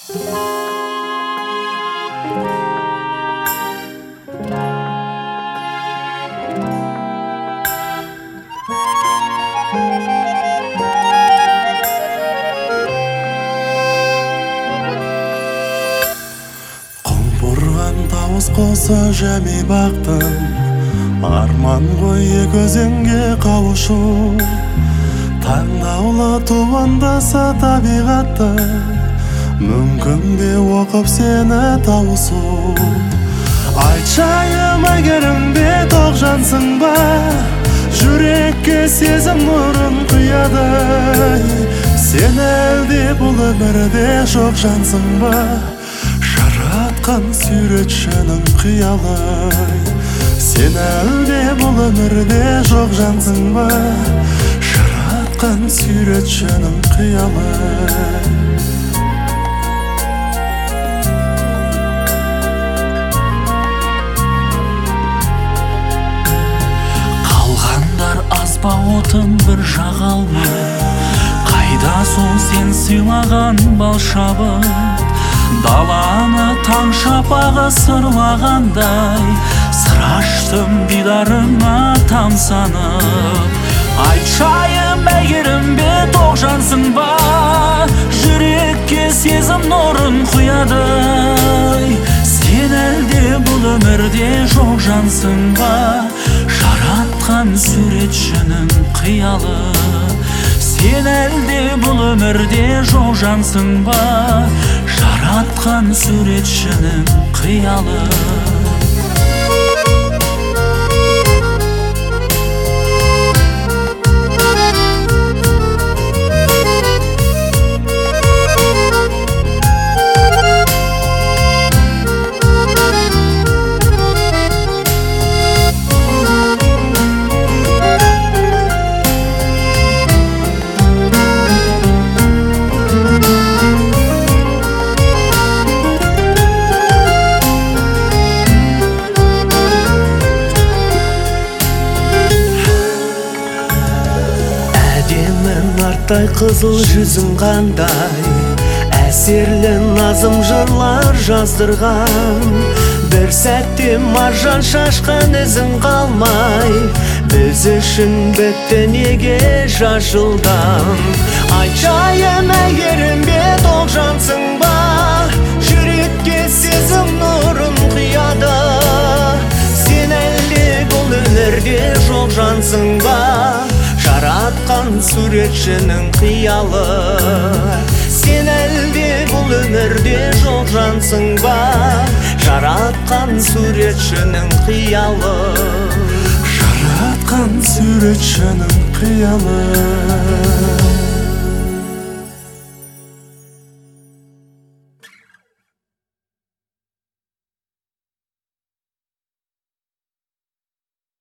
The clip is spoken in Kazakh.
Дауыс қоса жәми бақтым, арман ғой көзіңге қауышу. Таңдаулы туындаса табиғатты, мүмкін бе оқып сені тауысу. Айтшайым әйгерім бе тоқжансың ба, жүрекке сезім нұрын құяды. Сен әлде бұл өмірде жоқ жансың ба, жаратқан суретшінің қиялы. Сен әлде бұл өмірде жоқ жансың ба, жаратқан суретшінің қиялы. Қалғандар азба отын бір жаға алмай, қайда сол сен сыйлаған бал шабыт. Даланы таң шапағы сырлағандай, сыр аштым дидарыңа тамсанып. Айтшайым әйгерім бе тоқжансың ба, жүрекке сезім нұрын құяды. Сен әлде бұл өмірде жоқ жансың ба, жаратқан суретшінің қиялы. Сен әлде бұл өмірде жоқ жансың ба, жаратқан суретшінің қиялы. Арттай қызыл жүзің қандай, әсерлі назым жырлар жаздырған. Бір сәтте маржан шашқан ізің қалмай, біз үшін бітті неге жас жылдан. Айтшайым әйгерім бе тоқжансың ба, жүрекке сезім нұрын құяды. Сен әлде бұл өмірде жоқ жансың ба, жаратқан суретшінің қиялы. Сен әлде бұл өмірде жоқ жансың ба, жаратқан суретшінің қиялы. Жаратқан суретшінің қиялы.